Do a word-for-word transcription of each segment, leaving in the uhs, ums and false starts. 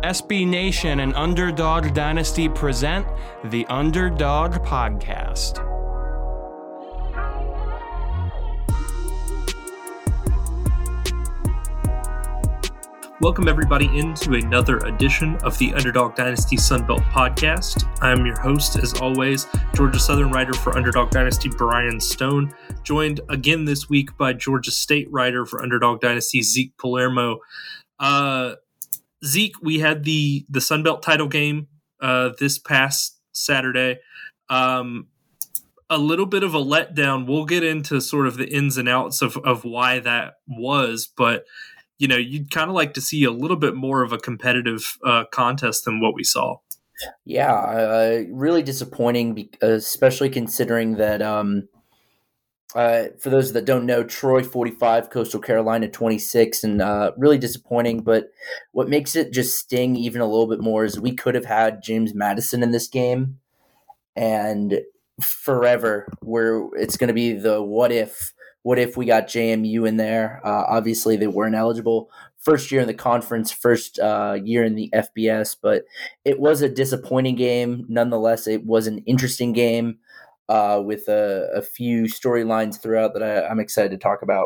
S B Nation and Underdog Dynasty present the Underdog Podcast. Welcome everybody into another edition of the Underdog Dynasty Sunbelt Podcast. I'm your host, as always, Georgia Southern writer for Underdog Dynasty, Brian Stone, joined again this week by Georgia State writer for Underdog Dynasty, Zeke Palermo. Uh, Zeke, we had the, the Sunbelt title game uh, this past Saturday. Um, a little bit of a letdown. We'll get into sort of the ins and outs of, of why that was, but you know, you'd kind of like to see a little bit more of a competitive uh, contest than what we saw. Yeah, uh, really disappointing, especially considering that, um, uh, for those that don't know, Troy forty-five, Coastal Carolina twenty-six, and uh, really disappointing. But what makes it just sting even a little bit more is we could have had James Madison in this game, and forever, where it's going to be the what if. What if we got J M U in there? Uh, obviously, they weren't eligible. First year in the conference, first uh, year in the F B S, but it was a disappointing game. Nonetheless, it was an interesting game uh, with a, a few storylines throughout that I, I'm excited to talk about.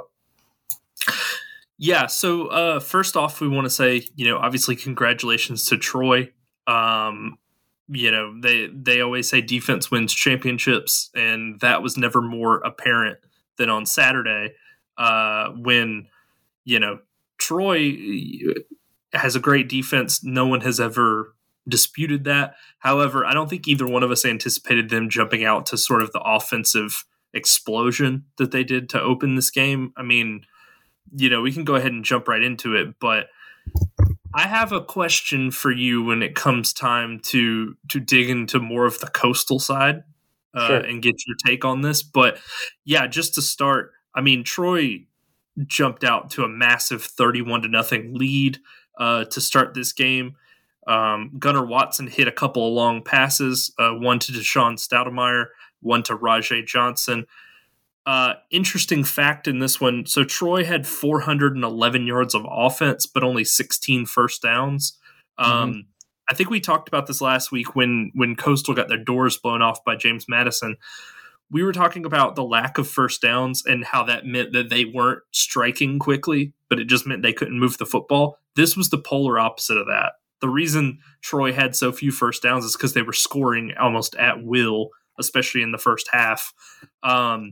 Yeah, so uh, first off, we want to say, you know, obviously congratulations to Troy. Um, you know, they, they always say defense wins championships, and that was never more apparent than on Saturday, uh, when, you know, Troy has a great defense. No one has ever disputed that. However, I don't think either one of us anticipated them jumping out to sort of the offensive explosion that they did to open this game. I mean, you know, we can go ahead and jump right into it, but I have a question for you when it comes time to to dig into more of the Coastal side. Uh, sure. And get your take on this. But yeah, just to start, I mean, Troy jumped out to a massive thirty-one to nothing lead uh, to start this game. Um, Gunnar Watson hit a couple of long passes, uh, one to Deshaun Stoudemire, one to Rajay Johnson. Uh, interesting fact in this one. So Troy had four hundred eleven yards of offense, but only sixteen first downs. Um, mm-hmm. I think we talked about this last week when when Coastal got their doors blown off by James Madison. We were talking about the lack of first downs and how that meant that they weren't striking quickly, but it just meant they couldn't move the football. This was the polar opposite of that. The reason Troy had so few first downs is because they were scoring almost at will, especially in the first half. Um,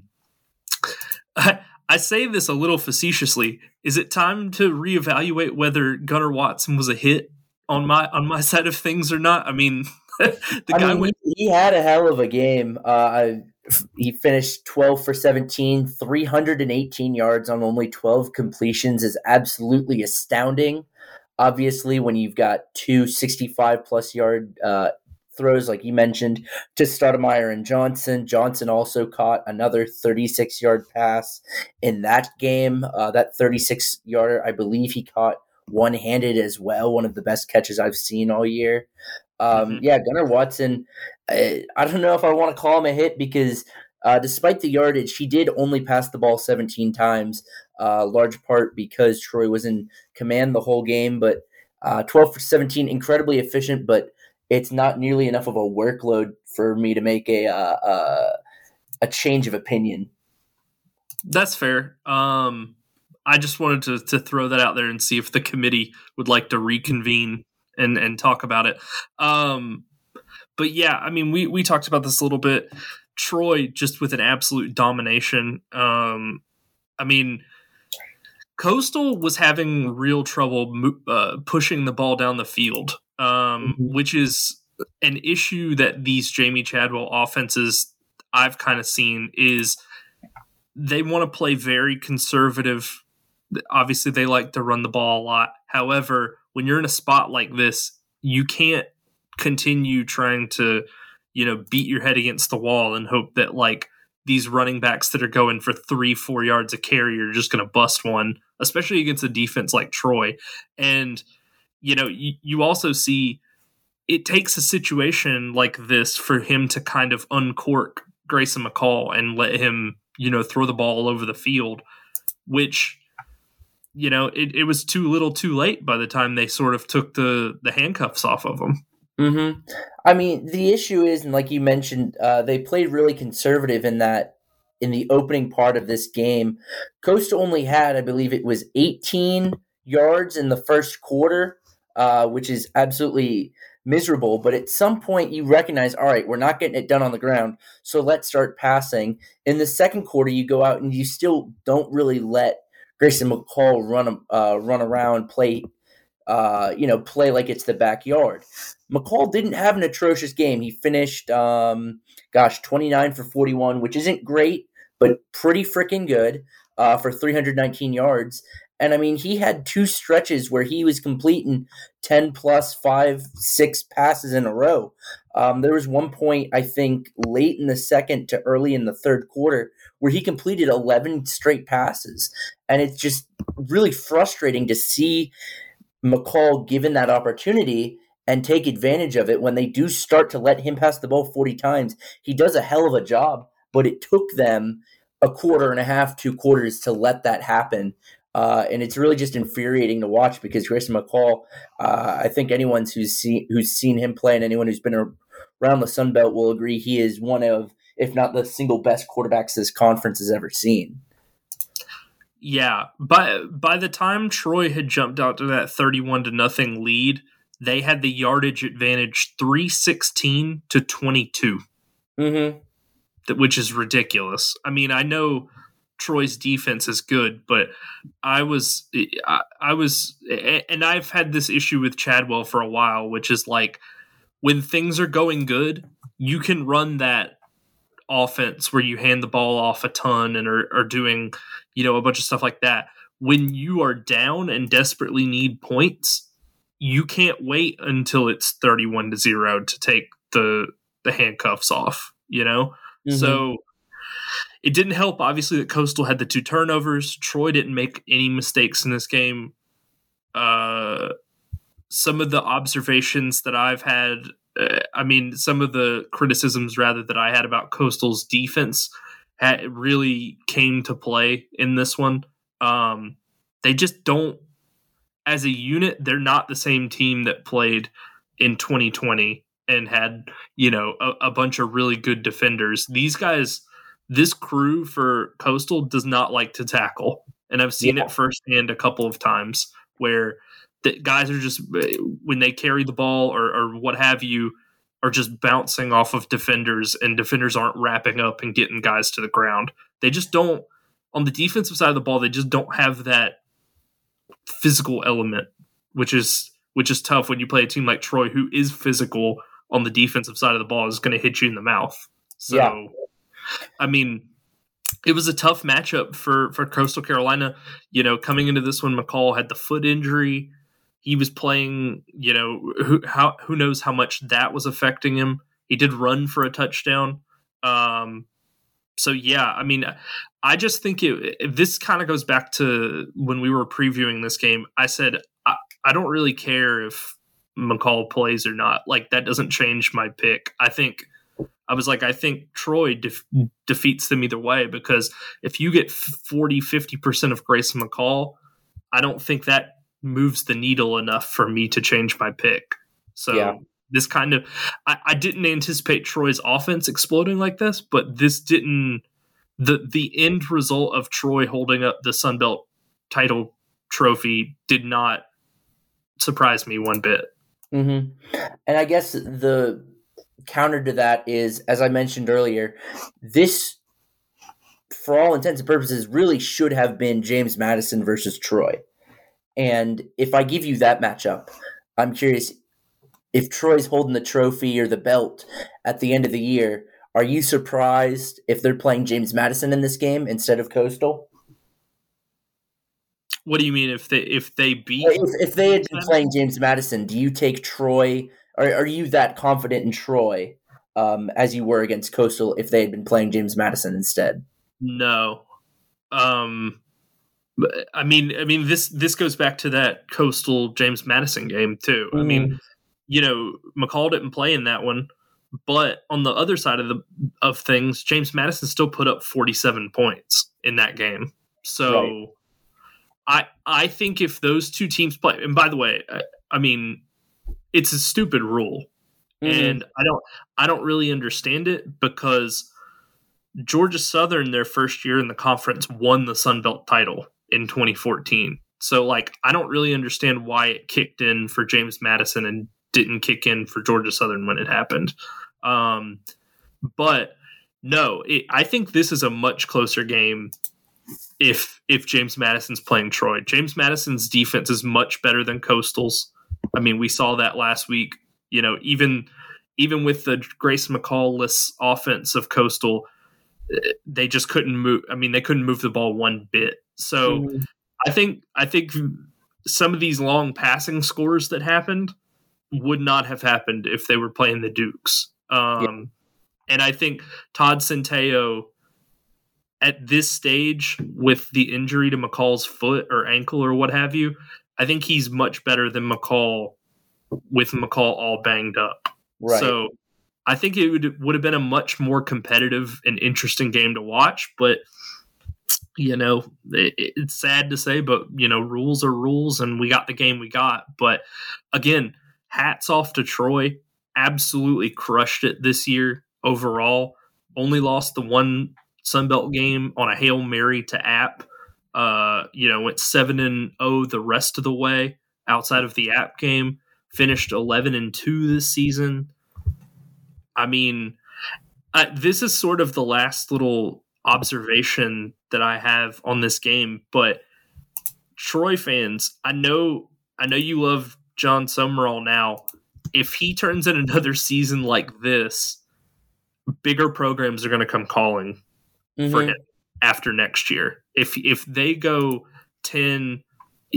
I, I say this a little facetiously. Is it time to reevaluate whether Gunnar Watson was a hit on my on my side of things or not? I mean, the I guy mean, went. He, he had a hell of a game. Uh, he finished twelve for seventeen, three hundred eighteen yards on only twelve completions is absolutely astounding. Obviously, when you've got two sixty-five plus yard uh, throws, like you mentioned, to Stoudemire and Johnson. Johnson also caught another thirty-six yard pass in that game. Uh, that thirty-six yarder, I believe he caught one-handed as well, one of the best catches I've seen all year. Um, mm-hmm. Yeah, Gunnar Watson, I, I don't know if I want to call him a hit because uh, despite the yardage, he did only pass the ball seventeen times, uh, large part because Troy was in command the whole game, but uh, twelve for seventeen, incredibly efficient, but it's not nearly enough of a workload for me to make a uh, uh, a change of opinion. That's fair. Um I just wanted to to throw that out there and see if the committee would like to reconvene and, and talk about it. Um, but yeah, I mean, we, we talked about this a little bit. Troy just with an absolute domination. Um, I mean, Coastal was having real trouble uh, pushing the ball down the field, um, mm-hmm. which is an issue that these Jamie Chadwell offenses I've kind of seen is they want to play very conservative. Obviously, they like to run the ball a lot. However, when you're in a spot like this, you can't continue trying to, you know, beat your head against the wall and hope that like these running backs that are going for three, four yards a carry are just going to bust one, especially against a defense like Troy. And, you know, you, you also see it takes a situation like this for him to kind of uncork Grayson McCall and let him, you know, throw the ball all over the field, which you know, it, it was too little too late by the time they sort of took the, the handcuffs off of them. Mm-hmm. I mean, the issue is, and like you mentioned, uh, they played really conservative in that in the opening part of this game. Coastal only had, I believe it was eighteen yards in the first quarter, uh, which is absolutely miserable. But at some point you recognize, all right, we're not getting it done on the ground, so let's start passing. In the second quarter, you go out and you still don't really let Grayson McCall run uh, run around, play uh, you know, play like it's the backyard. McCall didn't have an atrocious game. He finished, um, gosh, twenty-nine for forty-one, which isn't great, but pretty freaking good uh, for three hundred nineteen yards. And, I mean, he had two stretches where he was completing ten plus five, six passes in a row. Um, there was one point, I think, late in the second to early in the third quarter where he completed eleven straight passes. And it's just really frustrating to see McCall given that opportunity and take advantage of it when they do start to let him pass the ball forty times. He does a hell of a job, but it took them a quarter and a half, two quarters to let that happen. Uh, and it's really just infuriating to watch because Grayson McCall, uh, I think anyone who's seen, who's seen him play and anyone who's been around the Sun Belt will agree he is one of, if not the single best quarterbacks this conference has ever seen. Yeah, by by the time Troy had jumped out to that thirty-one to nothing lead, they had the yardage advantage three sixteen to twenty-two, mm-hmm. which is ridiculous. I mean, I know Troy's defense is good, but I was I, I was and I've had this issue with Chadwell for a while, which is like when things are going good, you can run that offense where you hand the ball off a ton and are, are doing, you know, a bunch of stuff like that. When you are down and desperately need points, you can't wait until it's thirty-one to zero to take the the handcuffs off, you know? Mm-hmm. So it didn't help, obviously, that Coastal had the two turnovers. Troy didn't make any mistakes in this game. Uh, some of the observations that I've had, uh, I mean, some of the criticisms, rather, that I had about Coastal's defense had, really came to play in this one. Um, they just don't, as a unit, they're not the same team that played in twenty twenty and had, you know, a, a bunch of really good defenders. These guys, this crew for Coastal does not like to tackle. And I've seen yeah. it firsthand a couple of times where the guys are just, when they carry the ball or, or what have you, are just bouncing off of defenders, and defenders aren't wrapping up and getting guys to the ground. They just don't, on the defensive side of the ball, they just don't have that physical element, which is which is tough when you play a team like Troy, who is physical on the defensive side of the ball, is going to hit you in the mouth. So, yeah. I mean, it was a tough matchup for, for Coastal Carolina. You know, coming into this one, McCall had the foot injury. He was playing, you know, who how who knows how much that was affecting him. He did run for a touchdown. Um, so, yeah, I mean, I just think it, it, this kind of goes back to when we were previewing this game. I said, I, I don't really care if McCall plays or not. Like, that doesn't change my pick. I think I was like, I think Troy def- defeats them either way, because if you get forty, fifty percent of Grayson McCall, I don't think that moves the needle enough for me to change my pick. So yeah. this kind of, I, I didn't anticipate Troy's offense exploding like this, but this didn't, the, the end result of Troy holding up the Sun Belt title trophy did not surprise me one bit. Mm-hmm. And I guess the counter to that is, as I mentioned earlier, this, for all intents and purposes, really should have been James Madison versus Troy. And if I give you that matchup, I'm curious, if Troy's holding the trophy or the belt at the end of the year, are you surprised if they're playing James Madison in this game instead of Coastal? What do you mean if they if they beat? If, if they had been playing James Madison, do you take Troy? Or are you that confident in Troy um, as you were against Coastal if they had been playing James Madison instead? No. Um, I mean, I mean this this goes back to that Coastal James Madison game too. Mm-hmm. I mean, you know, McCall didn't play in that one, but on the other side of the of things, James Madison still put up forty-seven points in that game. So. Right. I I think if those two teams play, and by the way, I, I mean it's a stupid rule, mm-hmm. and I don't I don't really understand it because Georgia Southern, their first year in the conference, won the Sun Belt title in twenty fourteen. So, like, I don't really understand why it kicked in for James Madison and didn't kick in for Georgia Southern when it happened. Um, but no, it, I think this is a much closer game if if James Madison's playing Troy. James Madison's defense is much better than Coastal's. I mean, we saw that last week. You know, even even with the Grace McCall-less offense of Coastal, they just couldn't move. I mean, they couldn't move the ball one bit. So mm-hmm. I think I think some of these long passing scores that happened would not have happened if they were playing the Dukes. Um, yeah. And I think Todd Centeio, at this stage, with the injury to McCall's foot or ankle or what have you, I think he's much better than McCall with McCall all banged up. Right. So I think it would would have been a much more competitive and interesting game to watch. But, you know, it, it's sad to say, but, you know, rules are rules, and we got the game we got. But, again, hats off to Troy. Absolutely crushed it this year overall. Only lost the one Sunbelt game on a Hail Mary to App. Uh, you know, went seven and oh the rest of the way outside of the App game. Finished eleven and two this season. I mean, I, this is sort of the last little observation that I have on this game. But Troy fans, I know, I know you love John Summerall now. If he turns in another season like this, bigger programs are going to come calling mm-hmm. for him after next year. If if they go ten,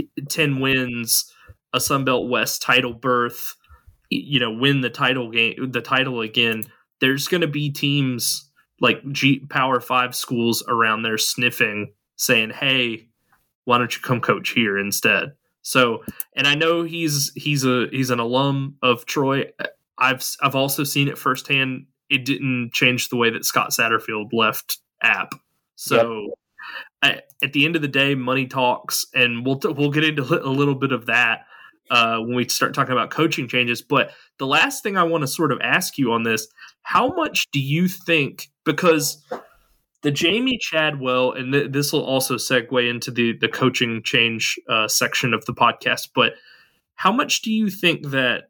ten wins, a Sunbelt West title berth, you know, win the title game, the title again, there's going to be teams like G Power Five schools around there sniffing, saying, "Hey, why don't you come coach here instead?" So, and I know he's he's a he's an alum of Troy. I've I've also seen it firsthand. It didn't change the way that Scott Satterfield left App. So, yep. I, at the end of the day, money talks, and we'll we'll get into a little bit of that uh, when we start talking about coaching changes. But the last thing I want to sort of ask you on this: how much do you think, because the Jamie Chadwell, and th- this will also segue into the, the coaching change uh, section of the podcast, but how much do you think that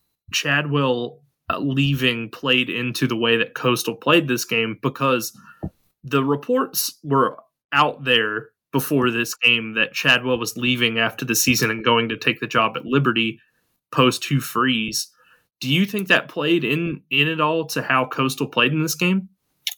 Chadwell uh, leaving played into the way that Coastal played this game? Because the reports were out there before this game that Chadwell was leaving after the season and going to take the job at Liberty post Hugh Freeze. Do you think that played in, in it all to how Coastal played in this game?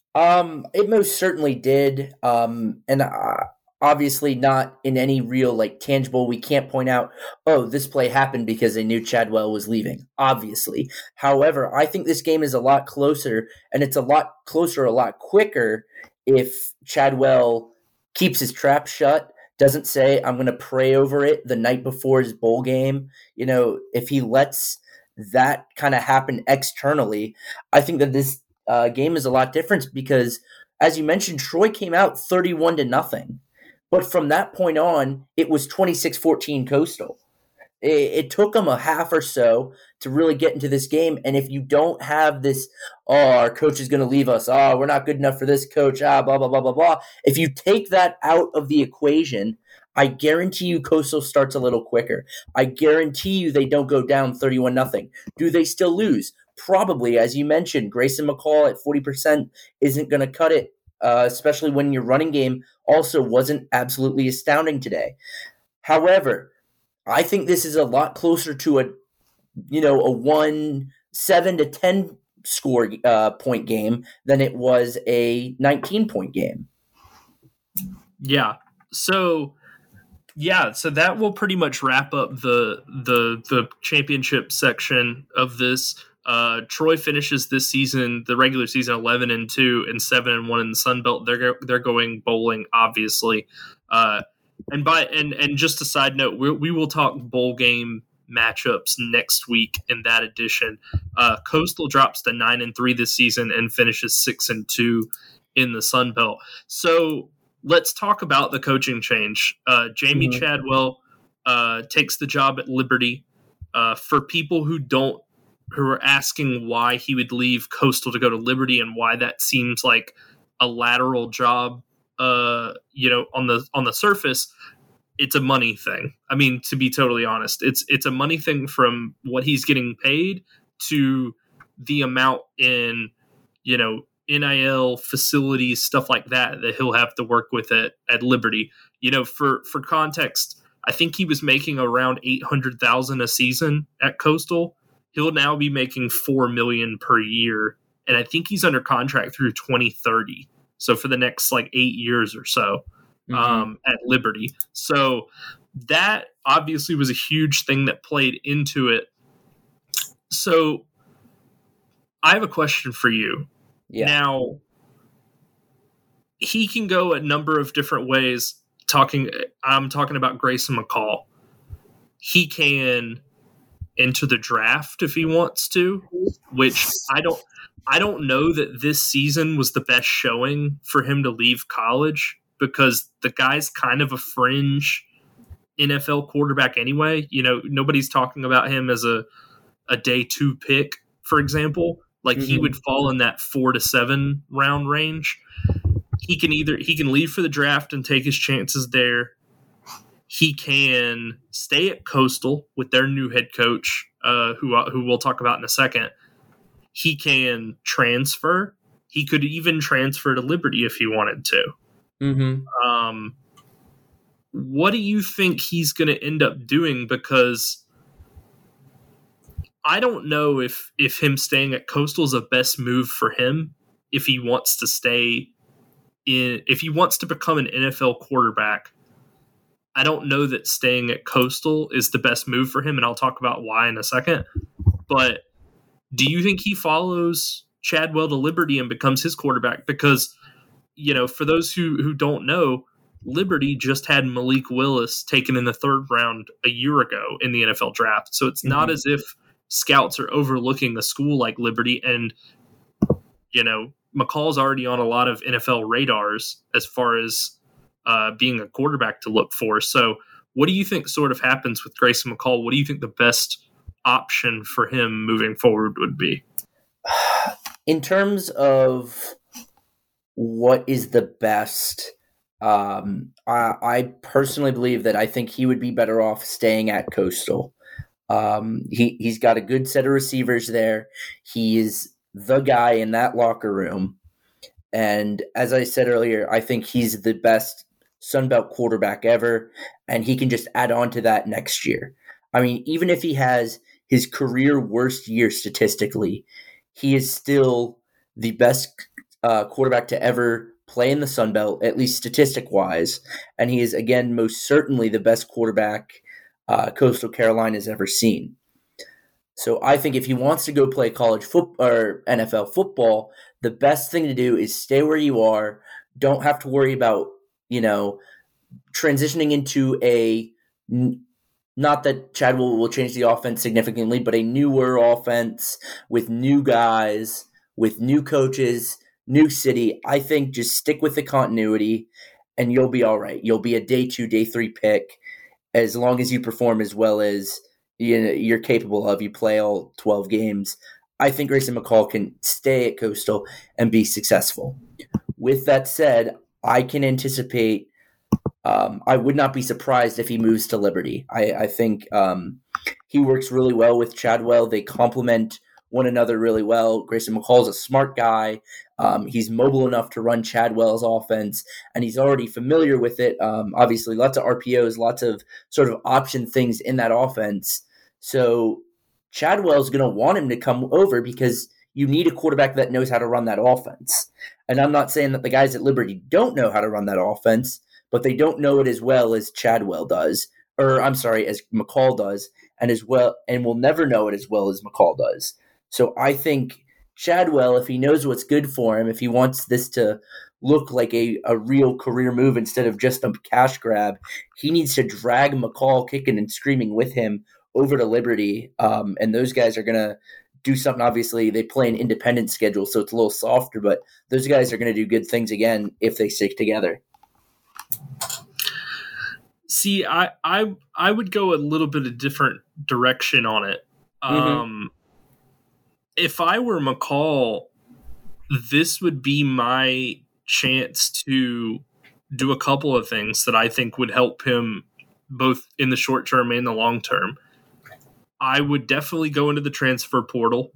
Um, it most certainly did. Um, and uh, obviously not in any real, like, tangible, we can't point out, oh, this play happened because they knew Chadwell was leaving, obviously. However, I think this game is a lot closer, and it's a lot closer, a lot quicker if Chadwell keeps his trap shut, doesn't say, I'm going to pray over it the night before his bowl game. You know, if he lets that kind of happen externally, I think that this Uh, game is a lot different because, as you mentioned, Troy came out thirty-one to nothing. But from that point on, it was twenty-six fourteen Coastal. It, it took them a half or so to really get into this game. And if you don't have this, oh, our coach is going to leave us. Oh, we're not good enough for this coach. Ah, blah, blah, blah, blah, blah. If you take that out of the equation, I guarantee you Coastal starts a little quicker. I guarantee you they don't go down thirty-one nothing. Do they still lose? Probably, as you mentioned, Grayson McCall at forty percent isn't going to cut it, uh, especially when your running game also wasn't absolutely astounding today. However, I think this is a lot closer to a, you know, a one seven to ten score uh, point game than it was a nineteen point game. Yeah. So. Yeah, so that will pretty much wrap up the the the championship section of this. Uh, Troy finishes this season, the regular season, eleven and two and seven and one in the Sun Belt. They're they're going bowling, obviously. Uh, and by and and just a side note, we we will talk bowl game matchups next week in that edition. Uh, Coastal drops to nine and three this season and finishes six and two in the Sun Belt. So let's talk about the coaching change. Uh, Jamie mm-hmm. Chadwell uh, takes the job at Liberty. Uh, for people who don't, who are asking why he would leave Coastal to go to Liberty and why that seems like a lateral job, uh, you know, on the on the surface, it's a money thing. I mean, to be totally honest, it's it's a money thing from what he's getting paid to the amount in, you know, N I L facilities, stuff like that, that he'll have to work with at, at Liberty. You know, for, for context, I think he was making around eight hundred thousand dollars a season at Coastal. He'll now be making four million dollars per year. And I think he's under contract through twenty thirty. So for the next like eight years or so, mm-hmm. um, at Liberty. So that obviously was a huge thing that played into it. So I have a question for you. Yeah. Now, he can go a number of different ways. Talking, I'm talking about Grayson McCall. He can enter the draft if he wants to, which I don't. I don't know that this season was the best showing for him to leave college, because the guy's kind of a fringe N F L quarterback anyway. You know, nobody's talking about him as a a day two pick, for example. Like mm-hmm. he would fall in that four to seven round range. He can either he can leave for the draft and take his chances there. He can stay at Coastal with their new head coach, uh, who who we'll talk about in a second. He can transfer. He could even transfer to Liberty if he wanted to. Mm-hmm. Um, what do you think he's going to end up doing? Because I don't know if if him staying at Coastal is the best move for him if he wants to stay in, if he wants to become an N F L quarterback. I don't know that staying at Coastal is the best move for him, and I'll talk about why in a second. But do you think he follows Chadwell to Liberty and becomes his quarterback? Because, you know, for those who, who don't know, Liberty just had Malik Willis taken in the third round a year ago in the N F L draft. So it's mm-hmm. not as if scouts are overlooking a school like Liberty. And, you know, McCall's already on a lot of N F L radars as far as uh, being a quarterback to look for. So what do you think sort of happens with Grayson McCall? What do you think the best option for him moving forward would be? In terms of what is the best, um, I, I personally believe that I think he would be better off staying at Coastal. Um, he, he's got a good set of receivers there. He is the guy in that locker room. And as I said earlier, I think he's the best Sunbelt quarterback ever, and he can just add on to that next year. I mean, even if he has his career worst year statistically, he is still the best uh, quarterback to ever play in the Sunbelt, at least statistic-wise. And he is, again, most certainly the best quarterback uh, Coastal Carolina has ever seen. So I think if he wants to go play college football or N F L football, the best thing to do is stay where you are. Don't have to worry about, you know, transitioning into a, not that Chadwell will change the offense significantly, but a newer offense with new guys, with new coaches, new city. I think just stick with the continuity and you'll be all right. You'll be a day two, day three pick as long as you perform as well as you know, you're capable of. You play all twelve games. I think Grayson McCall can stay at Coastal and be successful. With that said, I can anticipate um, I would not be surprised if he moves to Liberty. I, I think um, he works really well with Chadwell. They complement one another really well. Grayson McCall's a smart guy. Um, he's mobile enough to run Chadwell's offense, and he's already familiar with it. Um, obviously, lots of R P Os, lots of sort of option things in that offense. So Chadwell's going to want him to come over because you need a quarterback that knows how to run that offense. And I'm not saying that the guys at Liberty don't know how to run that offense, but they don't know it as well as Chadwell does, or I'm sorry, as McCall does, and as well, and will never know it as well as McCall does. So I think Chadwell, if he knows what's good for him, if he wants this to look like a, a real career move instead of just a cash grab, he needs to drag McCall kicking and screaming with him over to Liberty. Um, and those guys are going to do something. Obviously, they play an independent schedule, so it's a little softer, but those guys are going to do good things again if they stick together. See, I, I I would go a little bit of different direction on it. Mm-hmm. Um, if I were McCall, this would be my chance to do a couple of things that I think would help him both in the short term and the long term. I would definitely go into the transfer portal.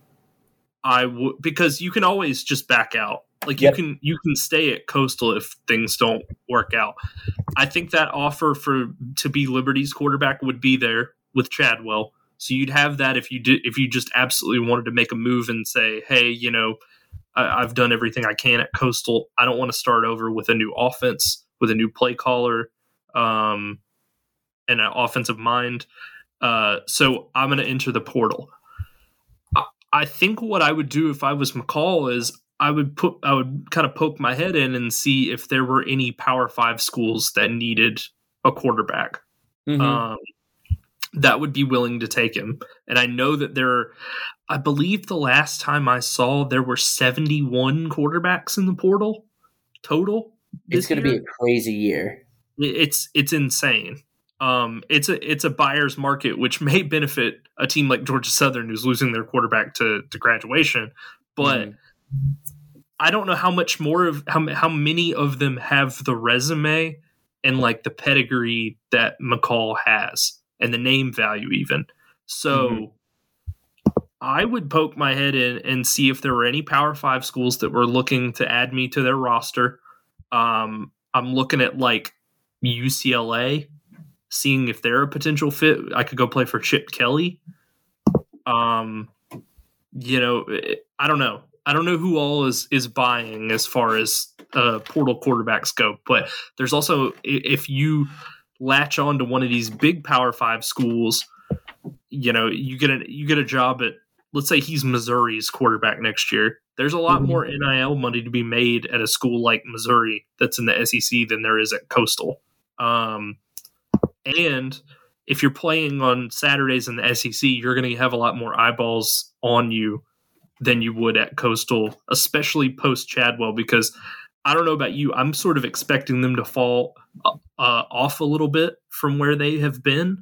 I would, because you can always just back out. Like yep. you can you can stay at Coastal if things don't work out. I think that offer for to be Liberty's quarterback would be there with Chadwell. So you'd have that if you did if you just absolutely wanted to make a move and say, hey, you know, I, I've done everything I can at Coastal. I don't want to start over with a new offense, with a new play caller, um, and an offensive mind. Uh, so I'm going to enter the portal. I, I think what I would do if I was McCall is I would put I would kind of poke my head in and see if there were any Power Five schools that needed a quarterback mm-hmm. um, that would be willing to take him. And I know that there are, I believe the last time I saw there were seventy-one quarterbacks in the portal total. It's going to be a crazy year. It's it's insane. Um, it's a it's a buyer's market, which may benefit a team like Georgia Southern, who's losing their quarterback to to graduation, but. Mm-hmm. I don't know how much more of how how many of them have the resume and like the pedigree that McCall has and the name value even. So mm-hmm. I would poke my head in and see if there were any Power Five schools that were looking to add me to their roster. Um, I'm looking at like U C L A, seeing if they're a potential fit. I could go play for Chip Kelly. Um, you know, I don't know. I don't know who all is, is buying as far as uh, portal quarterbacks go, but there's also, if you latch on to one of these big Power Five schools, you know, you get a you get a job at, let's say he's Missouri's quarterback next year. There's a lot mm-hmm. more N I L money to be made at a school like Missouri that's in the S E C than there is at Coastal. Um, and if you're playing on Saturdays in the S E C, you're going to have a lot more eyeballs on you than you would at Coastal, especially post Chadwell, because I don't know about you, I'm sort of expecting them to fall uh, off a little bit from where they have been.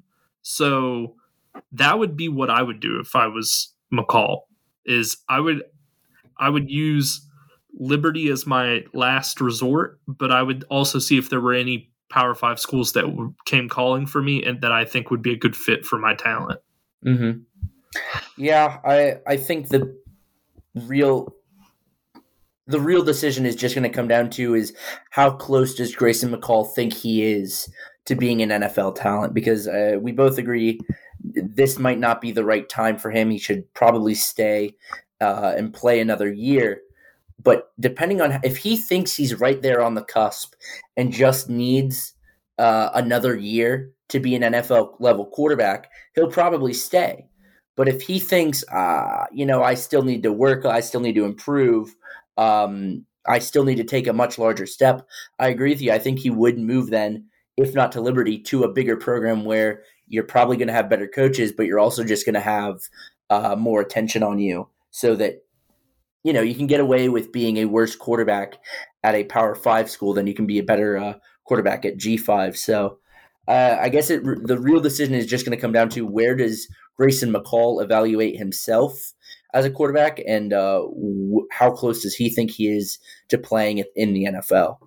So that would be what I would do if I was McCall, is I would I would use Liberty as my last resort, but I would also see if there were any Power Five schools that came calling for me and that I think would be a good fit for my talent. Mm-hmm. Yeah, I I think the real the real decision is just going to come down to is how close does Grayson McCall think he is to being an N F L talent, because uh, we both agree this might not be the right time for him. He should probably stay uh, and play another year. But depending on if he thinks he's right there on the cusp and just needs uh, another year to be an N F L level quarterback, he'll probably stay. But if he thinks, uh, you know, I still need to work, I still need to improve, um, I still need to take a much larger step, I agree with you. I think he would move then, if not to Liberty, to a bigger program where you're probably going to have better coaches, but you're also just going to have uh, more attention on you, so that, you know, you can get away with being a worse quarterback at a Power Five school than you can be a better uh, quarterback at G five. So uh, I guess it, the real decision is just going to come down to where does Grayson McCall evaluate himself as a quarterback, and uh, w- how close does he think he is to playing in the N F L?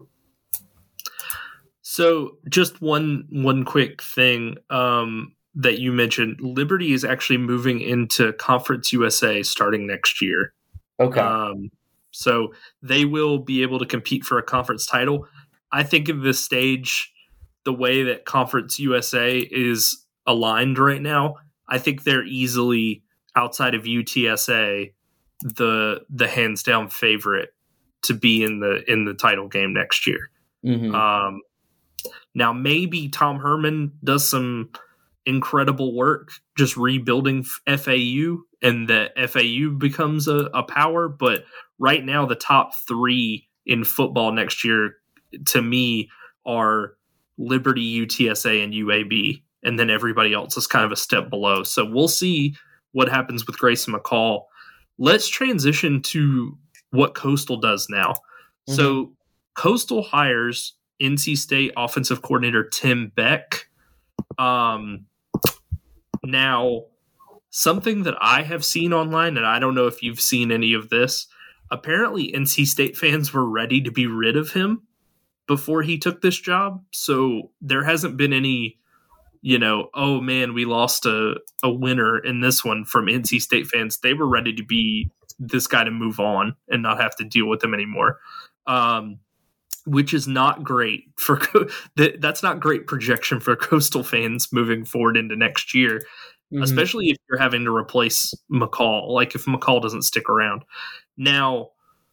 So just one one quick thing um, that you mentioned, Liberty is actually moving into Conference U S A starting next year. Okay. Um, so they will be able to compete for a conference title. I think at this stage, the way that Conference U S A is aligned right now, I think they're easily, outside of U T S A, the the hands down favorite to be in the in the title game next year. Mm-hmm. Um, now maybe Tom Herman does some incredible work just rebuilding F A U, and that F A U becomes a, a power. But right now, the top three in football next year, to me, are Liberty, U T S A, and U A B. And then everybody else is kind of a step below. So we'll see what happens with Grayson McCall. Let's transition to what Coastal does now. Mm-hmm. So Coastal hires N C State offensive coordinator Tim Beck. Um, now, something that I have seen online, and I don't know if you've seen any of this, apparently N C State fans were ready to be rid of him before he took this job. So there hasn't been any, you know, oh man, we lost a, a winner in this one from N C State fans. They were ready to be this guy to move on and not have to deal with him anymore. Um, which is not great for that. That's not great projection for Coastal fans moving forward into next year, mm-hmm. especially if you're having to replace McCall. Like if McCall doesn't stick around. Now,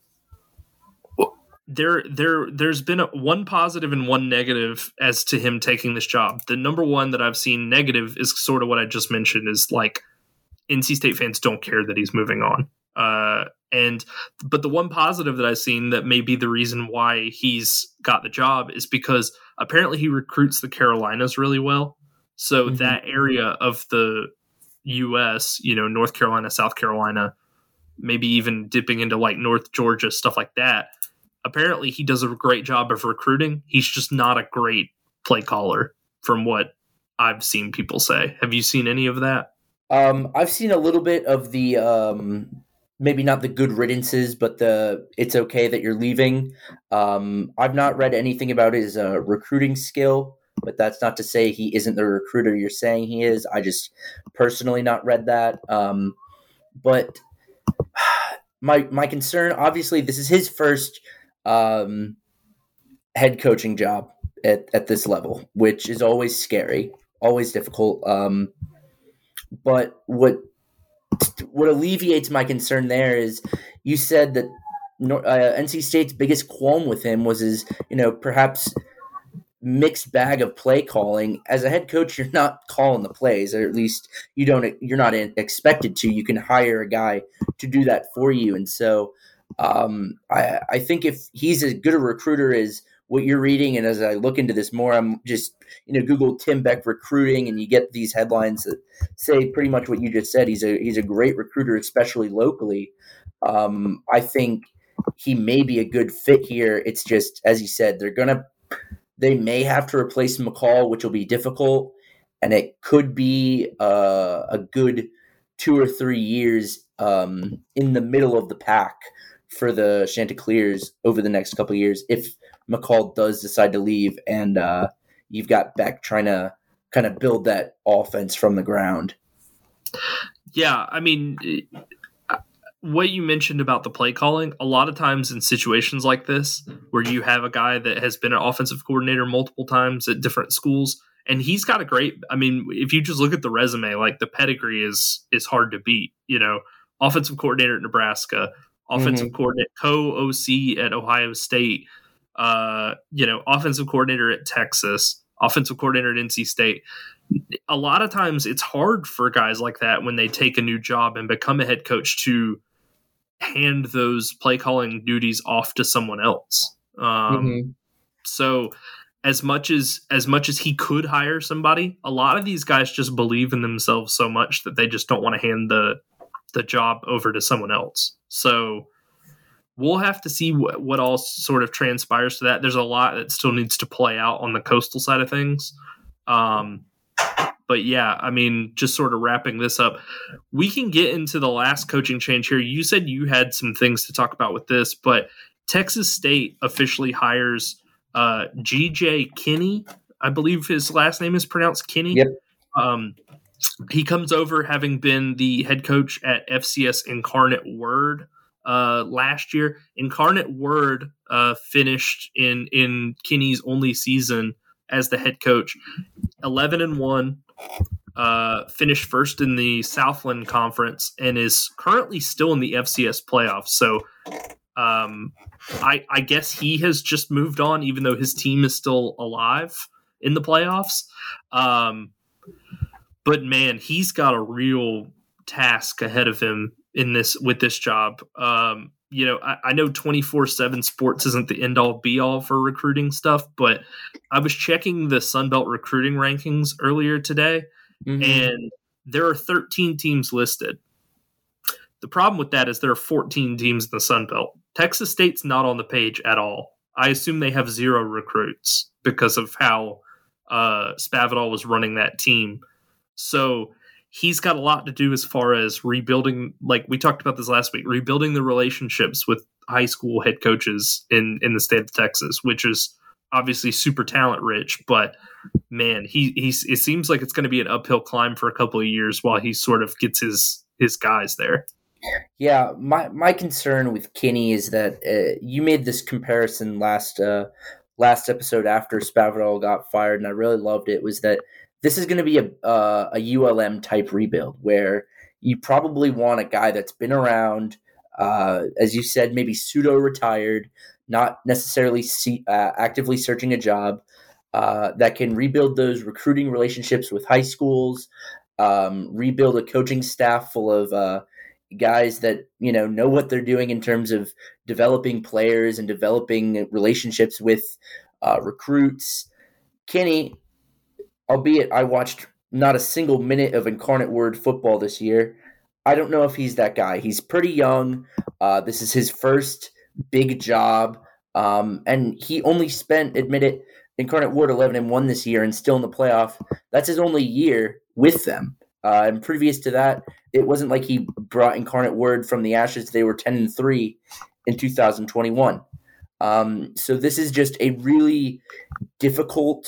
there, there, there's been a, one positive and one negative as to him taking this job. The number one that I've seen negative is sort of what I just mentioned. Is like N C State fans don't care that he's moving on. Uh, and but the one positive that I've seen that may be the reason why he's got the job is because apparently he recruits the Carolinas really well. So mm-hmm. that area of the U S, you know, North Carolina, South Carolina, maybe even dipping into like North Georgia, stuff like that. Apparently he does a great job of recruiting. He's just not a great play caller from what I've seen people say. Have you seen any of that? Um, I've seen a little bit of the, um, maybe not the good riddances, but the it's okay that you're leaving. Um, I've not read anything about his uh, recruiting skill, but that's not to say he isn't the recruiter you're saying he is. I just personally not read that. Um, but my my concern, obviously, this is his first um, head coaching job at, at this level, which is always scary, always difficult. Um, but what what alleviates my concern there is you said that uh, N C State's biggest qualm with him was his, you know, perhaps mixed bag of play calling. As a head coach, you're not calling the plays, or at least you don't. You're not expected to. You can hire a guy to do that for you, and so um, I, I think if he's as good a recruiter as what you're reading, and as I look into this more, I'm just, you know, Google Tim Beck recruiting, and you get these headlines that say pretty much what you just said. He's a he's a great recruiter, especially locally. Um, I think he may be a good fit here. It's just, as you said, they're gonna they may have to replace McCall, which will be difficult, and it could be uh, a good two or three years um, in the middle of the pack for the Chanticleers over the next couple of years if McCall does decide to leave, and uh, you've got Beck trying to kind of build that offense from the ground. Yeah, I mean, what you mentioned about the play calling, a lot of times in situations like this, where you have a guy that has been an offensive coordinator multiple times at different schools, and he's got a great, I mean, if you just look at the resume, like the pedigree is is hard to beat. You know, offensive coordinator at Nebraska, offensive mm-hmm. coordinator, co-O C at Ohio State, Uh, you know, offensive coordinator at Texas, offensive coordinator at N C State. A lot of times it's hard for guys like that when they take a new job and become a head coach to hand those play calling duties off to someone else. Um, mm-hmm. So as much as, as much as he could hire somebody, a lot of these guys just believe in themselves so much that they just don't want to hand the, the job over to someone else. So we'll have to see what, what all sort of transpires to that. There's a lot that still needs to play out on the Coastal side of things. Um, but yeah, I mean, just sort of wrapping this up, we can get into the last coaching change here. You said you had some things to talk about with this, but Texas State officially hires uh, G J Kinney. I believe his last name is pronounced Kinney. Yep. Um, he comes over having been the head coach at F C S Incarnate Word Uh, last year. Incarnate Word uh, finished in in Kinney's only season as the head coach, eleven and one, uh, finished first in the Southland Conference, and is currently still in the F C S playoffs. So um, I, I guess he has just moved on, even though his team is still alive in the playoffs. Um, but man, he's got a real task ahead of him in this with this job. Um, you know, I, I know twenty-four seven Sports isn't the end all be all for recruiting stuff, but I was checking the Sunbelt recruiting rankings earlier today, mm-hmm. and there are thirteen teams listed. The problem with that is there are fourteen teams in the Sunbelt. Texas State's not on the page at all. I assume they have zero recruits because of how uh, Spavital was running that team. So he's got a lot to do as far as rebuilding, like we talked about this last week, rebuilding the relationships with high school head coaches in, in the state of Texas, which is obviously super talent rich, but man, he he's, it seems like it's going to be an uphill climb for a couple of years while he sort of gets his, his guys there. Yeah, my, my concern with Kinney is that uh, you made this comparison last uh, last episode after Spavital got fired, and I really loved it, was that this is going to be a uh, a U L M type rebuild where you probably want a guy that's been around, uh, as you said, maybe pseudo-retired, not necessarily see, uh, actively searching a job, uh, that can rebuild those recruiting relationships with high schools, um, rebuild a coaching staff full of uh, guys that, you know, know what they're doing in terms of developing players and developing relationships with uh, recruits. Kinney, albeit I watched not a single minute of Incarnate Word football this year, I don't know if he's that guy. He's pretty young. Uh, this is his first big job. Um, and he only spent, admit it, Incarnate Word eleven and one this year and still in the playoff. That's his only year with them. Uh, and previous to that, it wasn't like he brought Incarnate Word from the ashes. They were ten and three in two thousand twenty-one. Um, so this is just a really difficult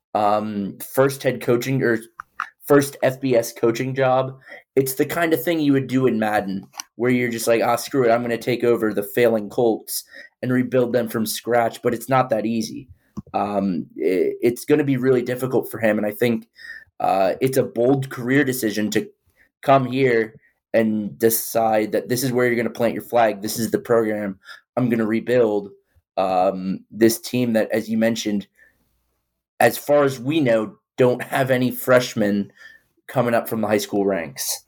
um, first head coaching or first F B S coaching job. It's the kind of thing you would do in Madden, where you're just like, ah, screw it, I'm going to take over the failing Colts and rebuild them from scratch. But it's not that easy. Um, it, it's going to be really difficult for him, and I think Uh, it's a bold career decision to come here and decide that this is where you're going to plant your flag. This is the program I'm going to rebuild. Um, this team that, as you mentioned, as far as we know, don't have any freshmen coming up from the high school ranks.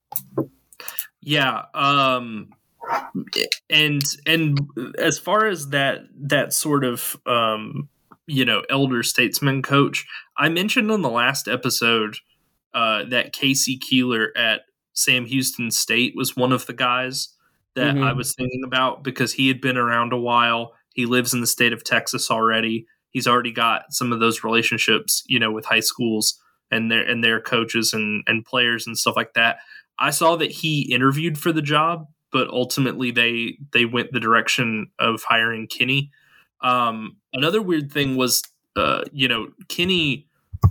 Yeah. Um, and, and as far as that, that sort of, um, you know, elder statesman coach, I mentioned on the last episode uh, that Casey Keeler at Sam Houston State was one of the guys that mm-hmm. I was thinking about because he had been around a while. He lives in the state of Texas already. He's already got some of those relationships, you know, with high schools and their and their coaches and, and players and stuff like that. I saw that he interviewed for the job, but ultimately they they went the direction of hiring Kinney. Um, another weird thing was, uh, you know, Kinney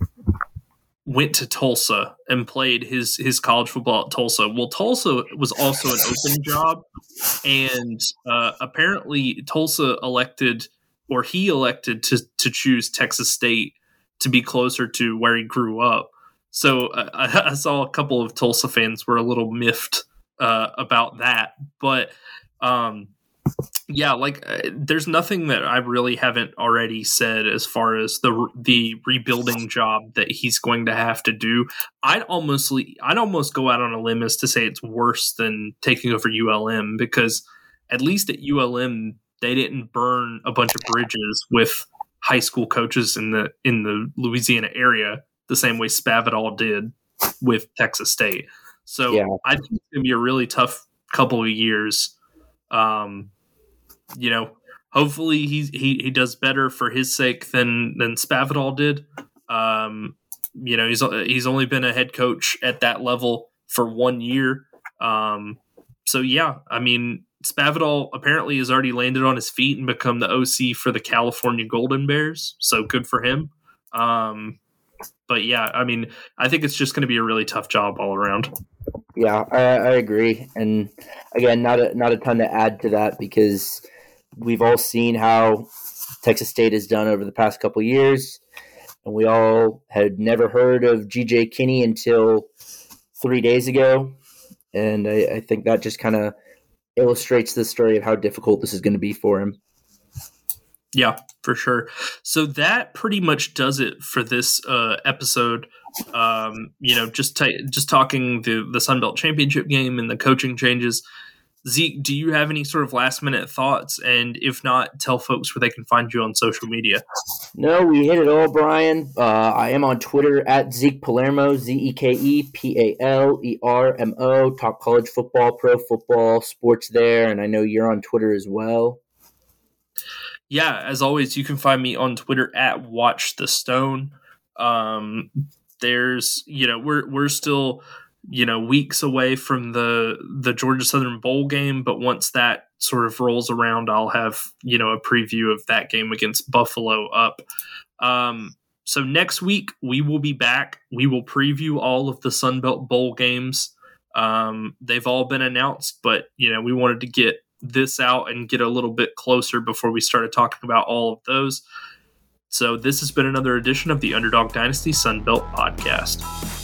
went to Tulsa and played his, his college football at Tulsa. Well, Tulsa was also an open job, and uh, apparently Tulsa elected, or he elected to to choose Texas State to be closer to where he grew up. So uh, I, I saw a couple of Tulsa fans were a little miffed uh, about that, but um, yeah, like uh, there's nothing that I really haven't already said as far as the the rebuilding job that he's going to have to do. I'd almost I'd almost go out on a limb as to say it's worse than taking over U L M, because at least at U L M they didn't burn a bunch of bridges with high school coaches in the in the Louisiana area the same way Spavital did with Texas State. So yeah. I think it's gonna be a really tough couple of years. Um, you know, hopefully he, he, he does better for his sake than, than Spavital did. Um, you know, he's, he's only been a head coach at that level for one year. Um, so yeah, I mean, Spavital apparently has already landed on his feet and become the O C for the California Golden Bears. So good for him. Um, but yeah, I mean, I think it's just going to be a really tough job all around. Yeah, I, I agree. And again, not a, not a ton to add to that, because we've all seen how Texas State has done over the past couple of years. And we all had never heard of G J Kinney until three days ago. And I, I think that just kind of illustrates the story of how difficult this is going to be for him. Yeah, for sure. So that pretty much does it for this uh, episode. Um, you know, just t- just talking the the Sun Belt Championship game and the coaching changes. Zeke, do you have any sort of last minute thoughts? And if not, tell folks where they can find you on social media. No, we hit it all, Brian. Uh, I am on Twitter at Zeke Palermo, Z E K E P A L E R M O. Talk college football, pro football, sports there, and I know you're on Twitter as well. yeah, as always, you can find me on Twitter at Watch the Stone. Um, there's, you know, we're we're still, you know, weeks away from the the Georgia Southern Bowl game, but once that sort of rolls around, I'll have, you know, a preview of that game against Buffalo up. Um, so next week we will be back. We will preview all of the Sun Belt Bowl games. Um, they've all been announced, but you know, we wanted to get this out and get a little bit closer before we started talking about all of those. So this has been another edition of the Underdog Dynasty Sun Belt Podcast.